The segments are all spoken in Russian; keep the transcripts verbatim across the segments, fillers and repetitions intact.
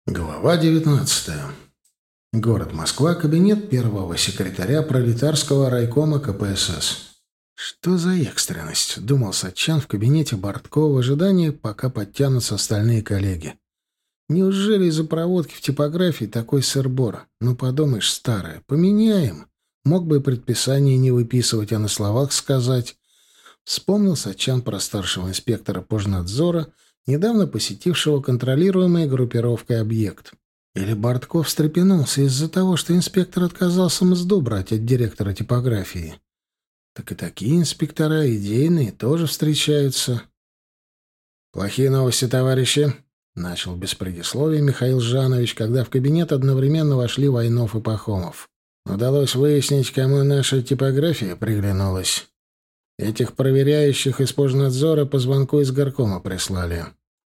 Глава девятнадцатая. Город Москва. Кабинет первого секретаря пролетарского райкома ка пэ эс эс. Что за экстренность? Думал Сатчан в кабинете Бортко в ожидании, пока подтянутся остальные коллеги. Неужели из-за проводки в типографии такой сыр-бор? Ну, подумаешь, старое. Поменяем. Мог бы и предписание не выписывать, а на словах сказать. Вспомнил Сатчан про старшего инспектора пожнадзора, недавно посетившего контролируемый группировкой объект. Или Бортко встрепенулся из-за того, что инспектор отказался мзду брать от директора типографии. Так и такие инспектора идейные тоже встречаются. «Плохие новости, товарищи», — начал без предисловия Михаил Жанович, когда в кабинет одновременно вошли Войнов и Пахомов. «Удалось выяснить, кому наша типография приглянулась. Этих проверяющих из пожнадзора по звонку из горкома прислали».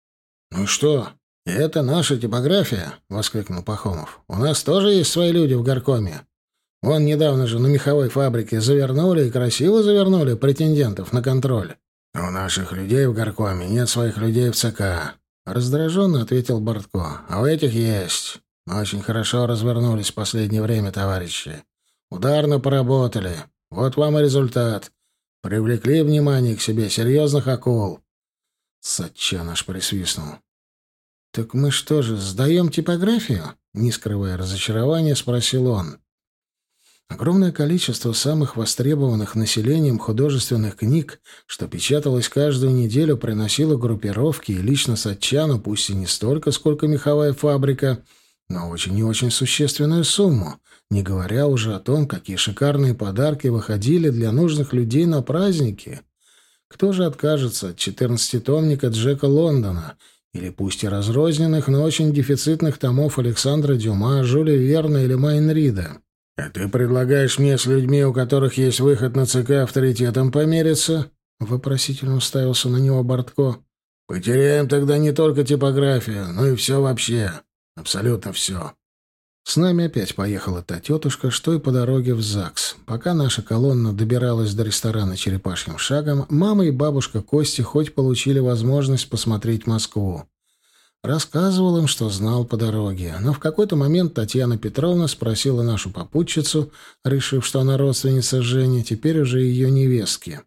«Ну что, это наша типография?» — воскликнул Пахомов. «У нас тоже есть свои люди в горкоме. Вон недавно же на меховой фабрике завернули и красиво завернули претендентов на контроль». «У наших людей в горкоме нет своих людей в ЦК», — раздраженно ответил Бортко. «А у этих есть. Мы очень хорошо развернулись в последнее время, товарищи. Ударно поработали. Вот вам и результат. Привлекли внимание к себе серьезных акул». Сатчан аж присвистнул. «Так мы что же, сдаем типографию?» Не скрывая разочарования, спросил он. Огромное количество самых востребованных населением художественных книг, что печаталось каждую неделю, приносило группировке и лично Сатчану, пусть и не столько, сколько меховая фабрика, но очень и очень существенную сумму, не говоря уже о том, какие шикарные подарки выходили для нужных людей на праздники. Кто же откажется от четырнадцатитомника Джека Лондона или пусть и разрозненных, но очень дефицитных томов Александра Дюма, Жюля Верна или Майн Рида? «А ты предлагаешь мне с людьми, у которых есть выход на ЦК, авторитетом помериться?» — вопросительно уставился на него Бортко. «Потеряем тогда не только типографию, но и все вообще. Абсолютно все». С нами опять поехала та тетушка, что и по дороге в ЗАГС. Пока наша колонна добиралась до ресторана черепашьим шагом, мама и бабушка Кости хоть получили возможность посмотреть Москву. Рассказывал им, что знал по дороге. Но в какой-то момент Татьяна Петровна спросила нашу попутчицу, решив, что она родственница Жени, теперь уже ее невестки.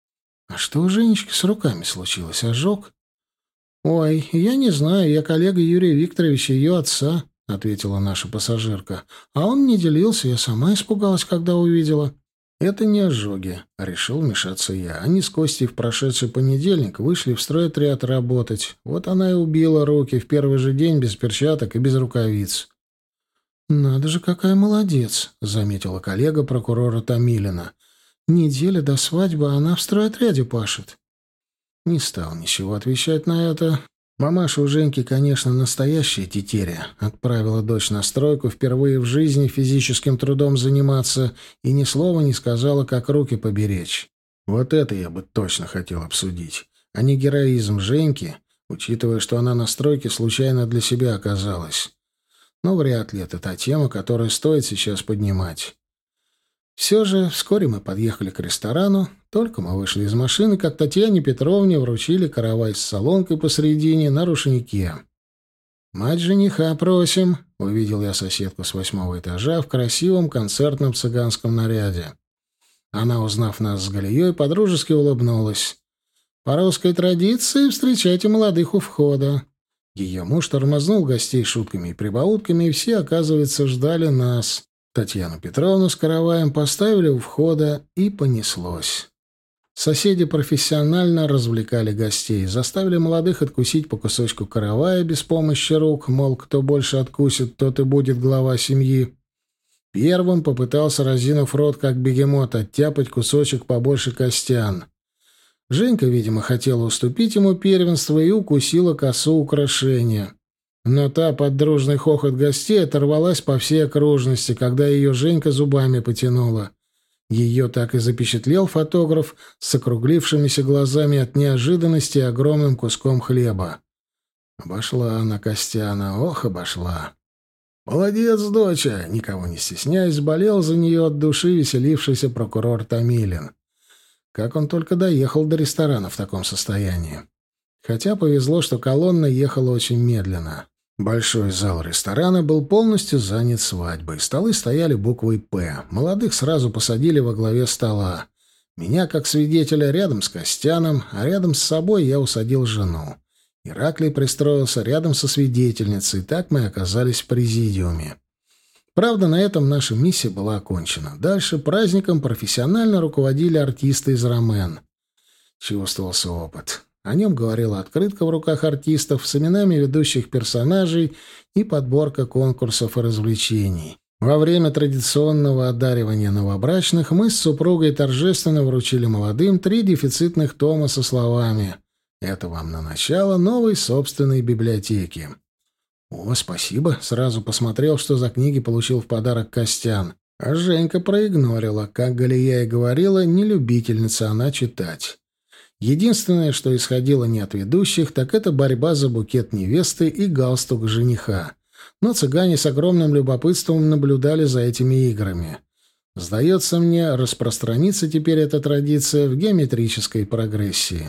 «А что у Женечки с руками случилось? Ожог?» «Ой, я не знаю, я коллега Юрия Викторовича, ее отца», — ответила наша пассажирка. «А он не делился, я сама испугалась, когда увидела». «Это не ожоги», — решил вмешаться я. Они с Костей в прошедший понедельник вышли в стройотряд работать. Вот она и убила руки в первый же день без перчаток и без рукавиц. «Надо же, какая молодец», — заметила коллега прокурора Томилина. «Неделя до свадьбы, а она в стройотряде пашет». Не стал ничего отвечать на это. Мамаша у Женьки, конечно, настоящая тетеря. Отправила дочь на стройку впервые в жизни физическим трудом заниматься и ни слова не сказала, как руки поберечь. Вот это я бы точно хотел обсудить, а не героизм Женьки, учитывая, что она на стройке случайно для себя оказалась. Но вряд ли это та тема, которую стоит сейчас поднимать. Все же вскоре мы подъехали к ресторану. Только мы вышли из машины, как Татьяне Петровне вручили каравай с солонкой посредине на рушнике. «Мать жениха просим», — увидел я соседку с восьмого этажа в красивом концертном цыганском наряде. Она, узнав нас с Галией, подружески улыбнулась. «По русской традиции встречайте молодых у входа». Ее муж тормознул гостей шутками и прибаутками, и все, оказывается, ждали нас. Татьяну Петровну с караваем поставили у входа, и понеслось. Соседи профессионально развлекали гостей, заставили молодых откусить по кусочку каравая без помощи рук, мол, кто больше откусит, тот и будет глава семьи. Первым попытался, разинув рот, как бегемот, оттяпать кусочек побольше Костян. Женька, видимо, хотела уступить ему первенство и укусила косу украшения. Но та под дружный хохот гостей оторвалась по всей окружности, когда ее Женька зубами потянула. Ее так и запечатлел фотограф с округлившимися глазами от неожиданности и огромным куском хлеба. Обошла она Костяна, ох, обошла. «Молодец, доча!» — никого не стесняясь, болел за нее от души веселившийся прокурор Томилин. Как он только доехал до ресторана в таком состоянии. Хотя повезло, что колонна ехала очень медленно. Большой зал ресторана был полностью занят свадьбой. Столы стояли буквой «П». Молодых сразу посадили во главе стола. Меня, как свидетеля, рядом с Костяном, а рядом с собой я усадил жену. Ираклий пристроился рядом со свидетельницей, так мы оказались в президиуме. Правда, на этом наша миссия была окончена. Дальше праздником профессионально руководили артисты из «Ромен». Чувствовался опыт. О нем говорила открытка в руках артистов с именами ведущих персонажей и подборка конкурсов и развлечений. Во время традиционного одаривания новобрачных мы с супругой торжественно вручили молодым три дефицитных тома со словами «Это вам на начало новой собственной библиотеки». «О, спасибо!» — сразу посмотрел, что за книги получил в подарок Костян. А Женька проигнорила. Как Галия и говорила, не любительница она читать. Единственное, что исходило не от ведущих, так это борьба за букет невесты и галстук жениха. Но цыгане с огромным любопытством наблюдали за этими играми. Сдается мне, распространится теперь эта традиция в геометрической прогрессии.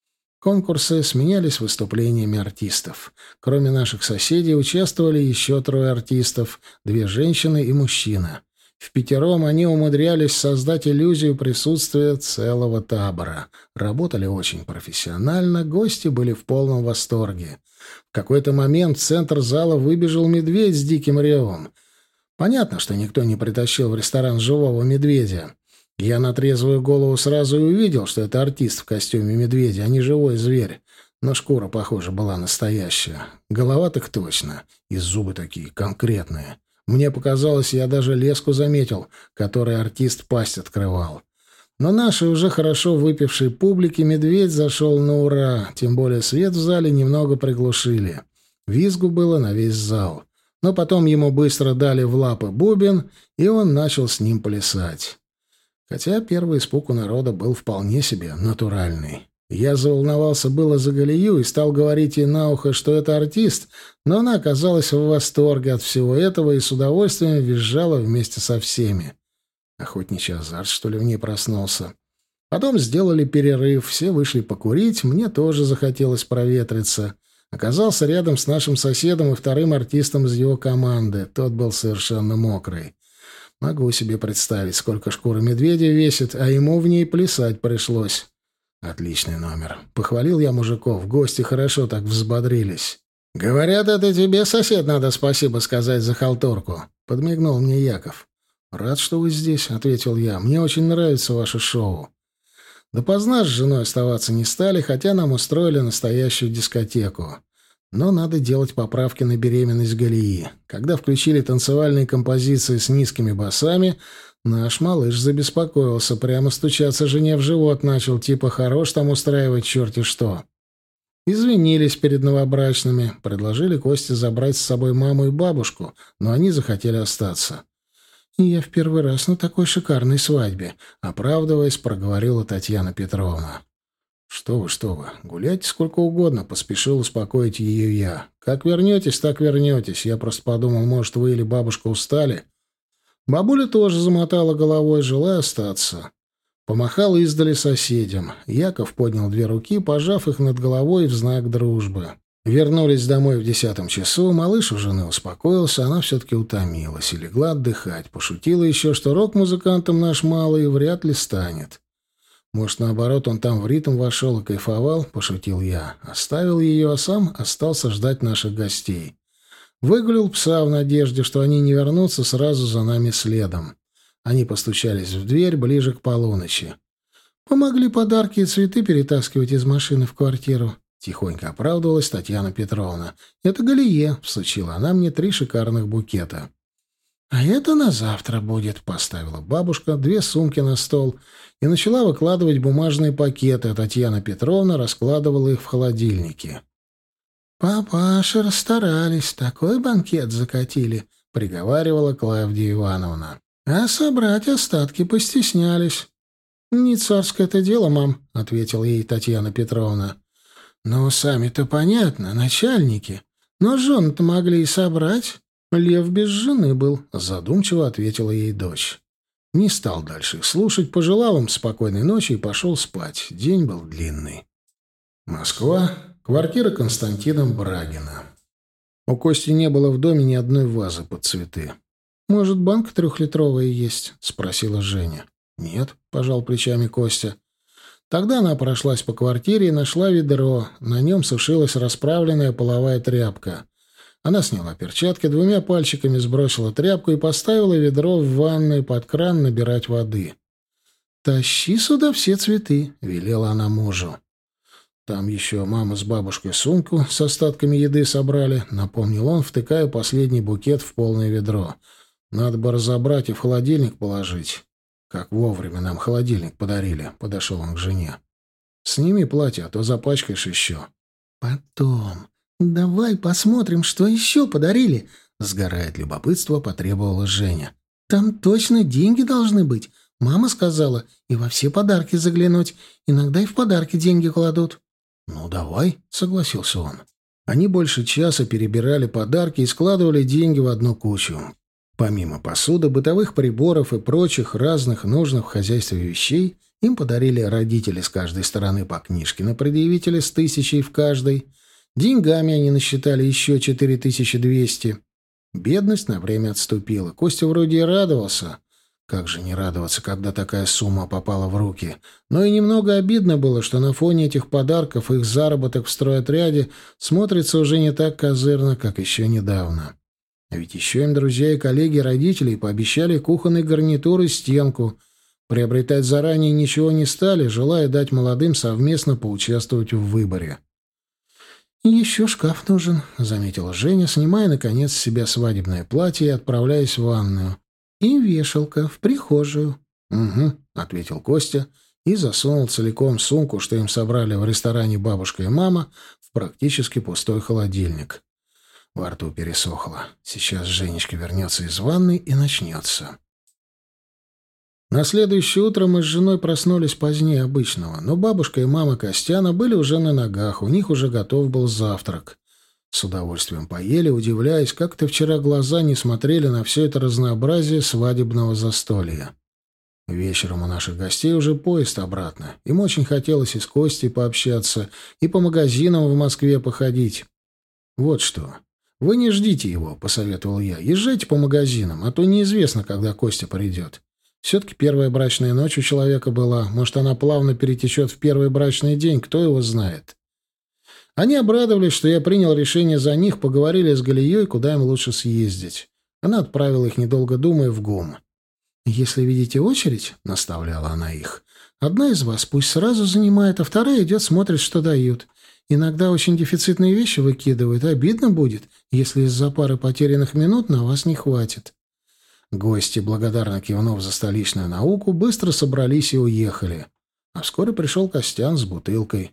Конкурсы сменялись выступлениями артистов. Кроме наших соседей участвовали еще трое артистов, две женщины и мужчина. Впятером они умудрялись создать иллюзию присутствия целого табора. Работали очень профессионально, гости были в полном восторге. В какой-то момент в центр зала выбежал медведь с диким ревом. Понятно, что никто не притащил в ресторан живого медведя. Я на трезвую голову сразу и увидел, что это артист в костюме медведя, а не живой зверь. Но шкура, похоже, была настоящая. Голова так точно. И зубы такие конкретные. Мне показалось, я даже леску заметил, которой артист пасть открывал. Но нашей уже хорошо выпившей публике медведь зашел на ура, тем более свет в зале немного приглушили. Визгу было на весь зал. Но потом ему быстро дали в лапы бубен, и он начал с ним плясать. Хотя первый испуг у народа был вполне себе натуральный. Я заволновался было за Галию и стал говорить ей на ухо, что это артист, но она оказалась в восторге от всего этого и с удовольствием визжала вместе со всеми. Охотничий азарт, что ли, в ней проснулся. Потом сделали перерыв, все вышли покурить, мне тоже захотелось проветриться. Оказался рядом с нашим соседом и вторым артистом из его команды. Тот был совершенно мокрый. Могу себе представить, сколько шкура медведя весит, а ему в ней плясать пришлось. Отличный номер. Похвалил я мужиков, гости хорошо так взбодрились. «Говорят, это тебе, сосед, надо спасибо сказать за халтурку», — подмигнул мне Яков. «Рад, что вы здесь», — ответил я. «Мне очень нравится ваше шоу». Допоздна с женой оставаться не стали, хотя нам устроили настоящую дискотеку. Но надо делать поправки на беременность Галии. Когда включили танцевальные композиции с низкими басами, наш малыш забеспокоился, прямо стучаться жене в живот начал, типа «хорош там устраивать черти что». Извинились перед новобрачными, предложили Косте забрать с собой маму и бабушку, но они захотели остаться. «И я в первый раз на такой шикарной свадьбе», — оправдываясь, проговорила Татьяна Петровна. «Что вы, что вы, гуляйте сколько угодно», — поспешил успокоить ее я. «Как вернетесь, так вернетесь. Я просто подумал, может, вы или бабушка устали». Бабуля тоже замотала головой, желая остаться. Помахал издали соседям. Яков поднял две руки, пожав их над головой в знак дружбы. Вернулись домой в десятом часу, малыш у жены успокоился, она все-таки утомилась и легла отдыхать. Пошутила еще, что рок-музыкантом наш малый вряд ли станет. Может, наоборот, он там в ритм вошел и кайфовал, пошутил я. Оставил ее, а сам остался ждать наших гостей. Выгулил пса в надежде, что они не вернутся сразу за нами следом. Они постучались в дверь ближе к полуночи. «Помогли подарки и цветы перетаскивать из машины в квартиру», — тихонько оправдывалась Татьяна Петровна. «Это Галие», — всучила она мне три шикарных букета. «А это на завтра будет», — поставила бабушка две сумки на стол и начала выкладывать бумажные пакеты, а Татьяна Петровна раскладывала их в холодильнике. «Папаши расстарались, такой банкет закатили», — приговаривала Клавдия Ивановна. «А собрать остатки постеснялись». «Не царское это дело, мам», — ответила ей Татьяна Петровна. «Ну, сами-то понятно, начальники. Но жены-то могли и собрать. Лев без жены был», — задумчиво ответила ей дочь. Не стал дальше их слушать, пожелал им спокойной ночи и пошел спать. День был длинный. Москва. Квартира Константина Брагина. У Кости не было в доме ни одной вазы под цветы. «Может, банка трехлитровая есть?» — спросила Женя. «Нет», — пожал плечами Костя. Тогда она прошлась по квартире и нашла ведро. На нем сушилась расправленная половая тряпка. Она сняла перчатки, двумя пальчиками сбросила тряпку и поставила ведро в ванную под кран набирать воды. «Тащи сюда все цветы», — велела она мужу. «Там еще мама с бабушкой сумку с остатками еды собрали», — напомнил он, втыкая последний букет в полное ведро. «Надо бы разобрать и в холодильник положить. Как вовремя нам холодильник подарили», — подошел он к жене. «Сними платье, а то запачкаешь еще». «Потом. Давай посмотрим, что еще подарили», — сгорая от любопытства, потребовала Женя. «Там точно деньги должны быть. Мама сказала, и во все подарки заглянуть. Иногда и в подарки деньги кладут». «Ну, давай», — согласился он. Они больше часа перебирали подарки и складывали деньги в одну кучу. Помимо посуды, бытовых приборов и прочих разных нужных в хозяйстве вещей, им подарили родители с каждой стороны по книжке на предъявителя с тысячей в каждой. Деньгами они насчитали еще четыре тысячи двести. Бедность на время отступила. Костя вроде и радовался. Как же не радоваться, когда такая сумма попала в руки? Но и немного обидно было, что на фоне этих подарков их заработок в стройотряде смотрится уже не так козырно, как еще недавно. А ведь еще им друзья и коллеги родителей пообещали кухонный гарнитур и стенку. Приобретать заранее ничего не стали, желая дать молодым совместно поучаствовать в выборе. «Еще шкаф нужен», — заметила Женя, снимая, наконец, с себя свадебное платье и отправляясь в ванную. «И вешалка в прихожую». «Угу», — ответил Костя и засунул целиком сумку, что им собрали в ресторане бабушка и мама, в практически пустой холодильник. Во рту пересохло. Сейчас Женечка вернется из ванной и начнется. На следующее утро мы с женой проснулись позднее обычного, но бабушка и мама Костяна были уже на ногах, у них уже готов был завтрак. С удовольствием поели, удивляясь, как-то вчера глаза не смотрели на все это разнообразие свадебного застолья. Вечером у наших гостей уже поезд обратно. Им очень хотелось и с Костей пообщаться, и по магазинам в Москве походить. «Вот что. Вы не ждите его», — посоветовал я. «Езжайте по магазинам, а то неизвестно, когда Костя придет. Все-таки первая брачная ночь у человека была. Может, она плавно перетечет в первый брачный день, кто его знает». Они обрадовались, что я принял решение за них, поговорили с Галией, куда им лучше съездить. Она отправила их, недолго думая, в ГУМ. «Если видите очередь, — наставляла она их, — одна из вас пусть сразу занимает, а вторая идет, смотрит, что дают. Иногда очень дефицитные вещи выкидывают. Обидно будет, если из-за пары потерянных минут на вас не хватит». Гости, благодарно кивнув за столичную науку, быстро собрались и уехали. А вскоре пришел Костян с бутылкой.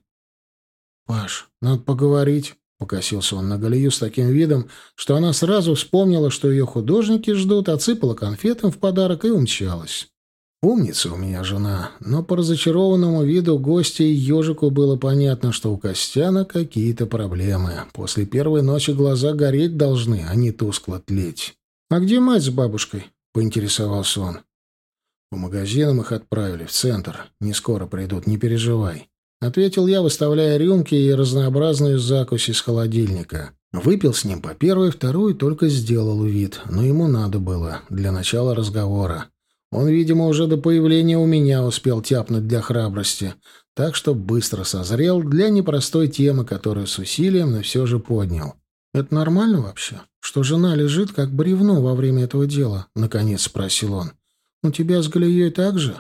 «Паш, надо поговорить», — покосился он на Галию с таким видом, что она сразу вспомнила, что ее художники ждут, отсыпала конфетам в подарок и умчалась. Умница у меня жена, но по разочарованному виду гостя и ежику было понятно, что у Костяна какие-то проблемы. После первой ночи глаза гореть должны, а не тускло тлеть. «А где мать с бабушкой?» — поинтересовался он. «По магазинам их отправили, в центр. Не скоро придут, не переживай», — ответил я, выставляя рюмки и разнообразную закусь из холодильника. Выпил с ним по первой, вторую только сделал вид, но ему надо было для начала разговора. Он, видимо, уже до появления у меня успел тяпнуть для храбрости, так что быстро созрел для непростой темы, которую с усилием, но все же поднял. «Это нормально вообще, что жена лежит как бревно во время этого дела?» — наконец спросил он. «У тебя с Галией так же?»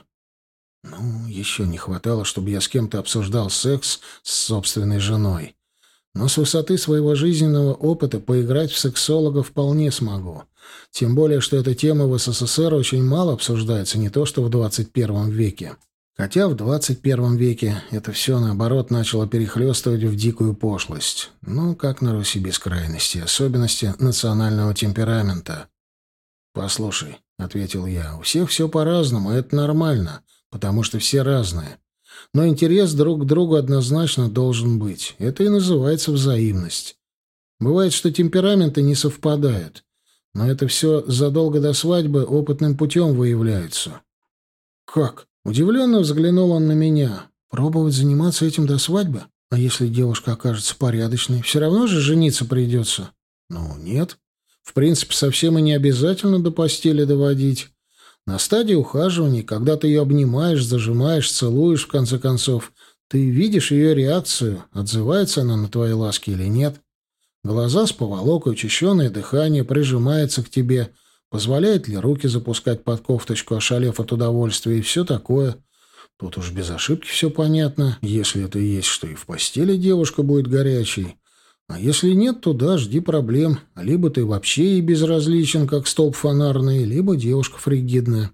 Ну, еще не хватало, чтобы я с кем-то обсуждал секс с собственной женой. Но с высоты своего жизненного опыта поиграть в сексолога вполне смогу. Тем более, что эта тема в СССР очень мало обсуждается, не то что в двадцать первом веке. Хотя в двадцать первом веке это все, наоборот, начало перехлестывать в дикую пошлость. Ну, как на Руси без крайности, особенности национального темперамента. «Послушай», — ответил я, — «у всех все по-разному, это нормально, потому что все разные. Но интерес друг к другу однозначно должен быть. Это и называется взаимность. Бывает, что темпераменты не совпадают, но это все задолго до свадьбы опытным путем выявляется». «Как?» — удивленно взглянул он на меня. «Пробовать заниматься этим до свадьбы? А если девушка окажется порядочной, все равно же жениться придется». Ну, нет. В принципе, совсем и не обязательно до постели доводить. На стадии ухаживания, когда ты ее обнимаешь, зажимаешь, целуешь, в конце концов, ты видишь ее реакцию, отзывается она на твои ласки или нет. Глаза с поволокой, учащенное дыхание, прижимается к тебе, позволяет ли руки запускать под кофточку, ошалев от удовольствия, и все такое. Тут уж без ошибки все понятно. Если это и есть, что и в постели девушка будет горячей. А если нет, то да, жди проблем. Либо ты вообще ей безразличен, как столб фонарный, либо девушка фригидная.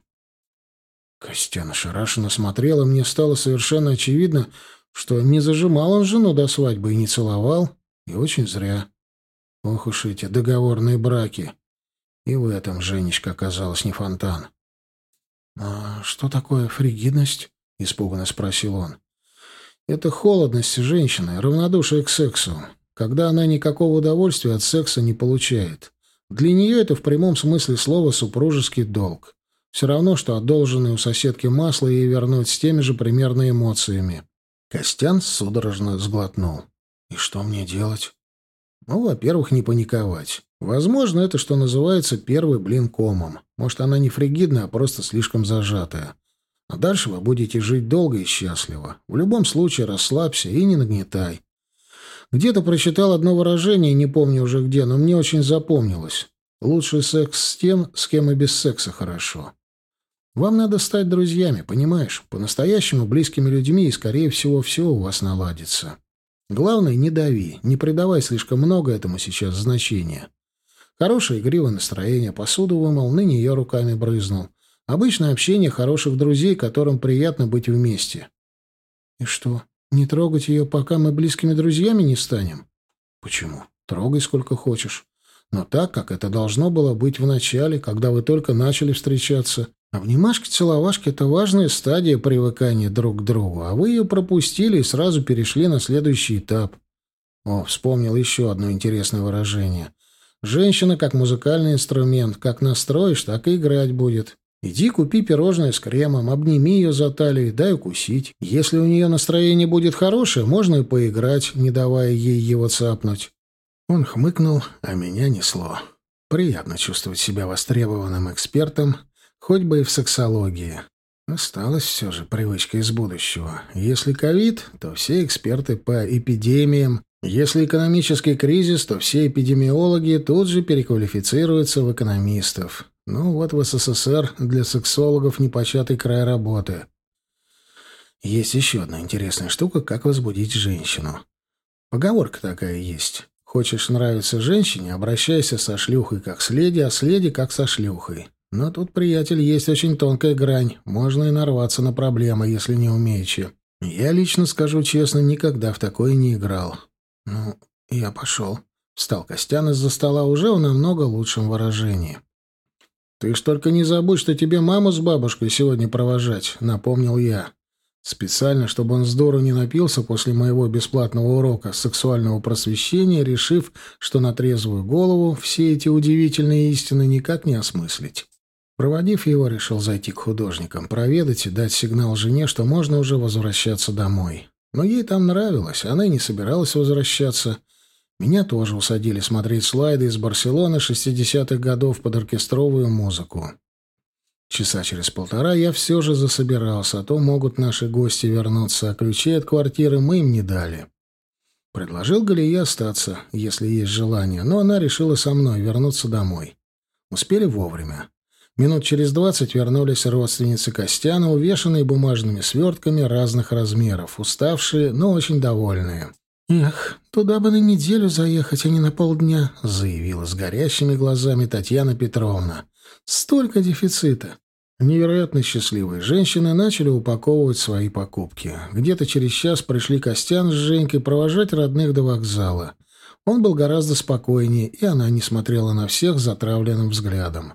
Костян ошарашенно смотрела, мне стало совершенно очевидно, что не зажимал он жену до свадьбы и не целовал, и очень зря. Ох уж эти договорные браки. И в этом Женечка оказалась не фонтан. — А что такое фригидность? — испуганно спросил он. — Это холодность женщины, равнодушие к сексу, когда она никакого удовольствия от секса не получает. Для нее это в прямом смысле слова супружеский долг. Все равно, что одолженное у соседки масло ей вернуть с теми же примерно эмоциями. Костян судорожно сглотнул. — И что мне делать? — Ну, во-первых, не паниковать. Возможно, это, что называется, первый блин комом. Может, она не фригидная, а просто слишком зажатая. А дальше вы будете жить долго и счастливо. В любом случае расслабься и не нагнетай. Где-то прочитал одно выражение, не помню уже где, но мне очень запомнилось. Лучший секс с тем, с кем и без секса хорошо. Вам надо стать друзьями, понимаешь? По-настоящему близкими людьми, и, скорее всего, все у вас наладится. Главное, не дави, не придавай слишком много этому сейчас значения. Хорошее игривое настроение, посуду вымыл, на нее руками брызнул. Обычное общение хороших друзей, которым приятно быть вместе. И что, не трогать ее, пока мы близкими друзьями не станем? Почему? Трогай сколько хочешь. Но так, как это должно было быть в начале, когда вы только начали встречаться. Обнимашки-целовашки — это важная стадия привыкания друг к другу, а вы ее пропустили и сразу перешли на следующий этап. О, вспомнил еще одно интересное выражение. Женщина как музыкальный инструмент, как настроишь, так и играть будет. Иди купи пирожное с кремом, обними ее за талию, дай укусить. Если у нее настроение будет хорошее, можно и поиграть, не давая ей его цапнуть. Он хмыкнул, а меня несло. Приятно чувствовать себя востребованным экспертом, хоть бы и в сексологии. Осталась все же привычка из будущего. Если ковид, то все эксперты по эпидемиям. Если экономический кризис, то все эпидемиологи тут же переквалифицируются в экономистов. Ну вот в СССР для сексологов непочатый край работы. Есть еще одна интересная штука, как возбудить женщину. Поговорка такая есть. Хочешь нравиться женщине, обращайся со шлюхой как с леди, а с леди как со шлюхой. Но тут, приятель, есть очень тонкая грань. Можно и нарваться на проблемы, если не умеючи. Я лично, скажу честно, никогда в такое не играл. Ну, я пошел. Встал Костян из-за стола уже в намного лучшем выражении. «Ты ж только не забудь, что тебе маму с бабушкой сегодня провожать», — напомнил я. Специально, чтобы он здорово не напился после моего бесплатного урока сексуального просвещения, решив, что на трезвую голову все эти удивительные истины никак не осмыслить. Проводив его, решил зайти к художникам, проведать и дать сигнал жене, что можно уже возвращаться домой. Но ей там нравилось, она и не собиралась возвращаться. Меня тоже усадили смотреть слайды из Барселоны шестидесятых годов под оркестровую музыку. Часа через полтора я все же засобирался, а то могут наши гости вернуться, а ключей от квартиры мы им не дали. Предложил Галие остаться, если есть желание, но она решила со мной вернуться домой. Успели вовремя. Минут через двадцать вернулись родственницы Костяна, увешанные бумажными свертками разных размеров, уставшие, но очень довольные. «Эх, туда бы на неделю заехать, а не на полдня», — заявила с горящими глазами Татьяна Петровна. «Столько дефицита». Невероятно счастливые женщины начали упаковывать свои покупки. Где-то через час пришли Костян с Женькой провожать родных до вокзала. Он был гораздо спокойнее, и она не смотрела на всех затравленным взглядом.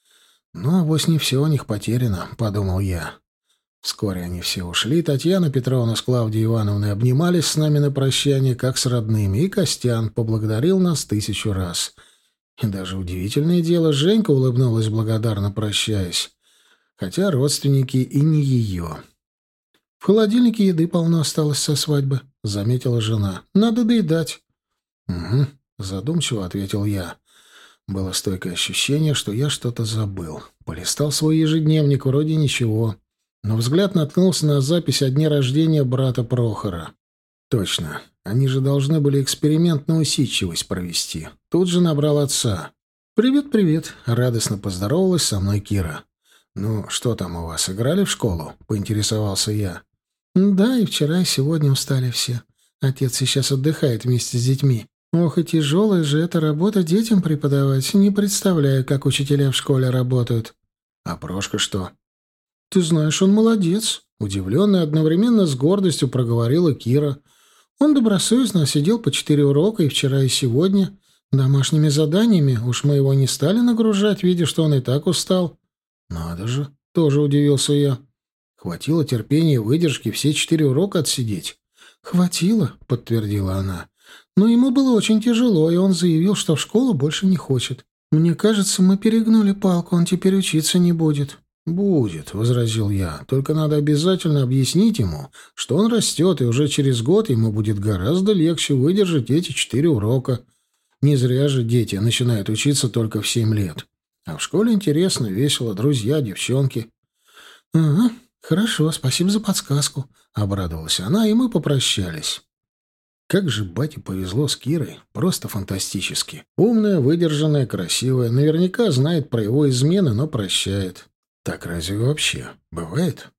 «Ну, авось не все у них потеряно», — подумал я. Вскоре они все ушли. Татьяна Петровна с Клавдией Ивановной обнимались с нами на прощание, как с родными, и Костян поблагодарил нас тысячу раз. И даже удивительное дело, Женька улыбнулась благодарно, прощаясь. Хотя родственники и не ее. «В холодильнике еды полно осталось со свадьбы», — заметила жена. «Надо доедать». «Угу. задумчиво ответил я. Было стойкое ощущение, что я что-то забыл. Полистал свой ежедневник, вроде ничего. Но взгляд наткнулся на запись о дне рождения брата Прохора. Точно, они же должны были эксперимент на усидчивость провести. Тут же набрал отца. «Привет, привет», — радостно поздоровалась со мной Кира. «Ну, что там у вас, играли в школу?» — поинтересовался я. «Да, и вчера, и сегодня устали все. Отец сейчас отдыхает вместе с детьми. Ох, и тяжелая же эта работа детям преподавать. Не представляю, как учителя в школе работают». «А Прошка что?» «Ты знаешь, он молодец», — удивленно и одновременно с гордостью проговорила Кира. «Он добросовестно сидел по четыре урока и вчера, и сегодня. Домашними заданиями уж мы его не стали нагружать, видя, что он и так устал». «Надо же», — тоже удивился я. «Хватило терпения и выдержки все четыре урока отсидеть?» «Хватило», — подтвердила она. «Но ему было очень тяжело, и он заявил, что в школу больше не хочет. Мне кажется, мы перегнули палку, он теперь учиться не будет». «Будет», — возразил я. «Только надо обязательно объяснить ему, что он растет, и уже через год ему будет гораздо легче выдержать эти четыре урока. Не зря же дети начинают учиться только в семь лет. А в школе интересно, весело, друзья, девчонки». «Ага, хорошо, спасибо за подсказку», — обрадовалась она, и мы попрощались. Как же бате повезло с Кирой, просто фантастически. Умная, выдержанная, красивая, наверняка знает про его измены, но прощает. Так разве вообще бывает?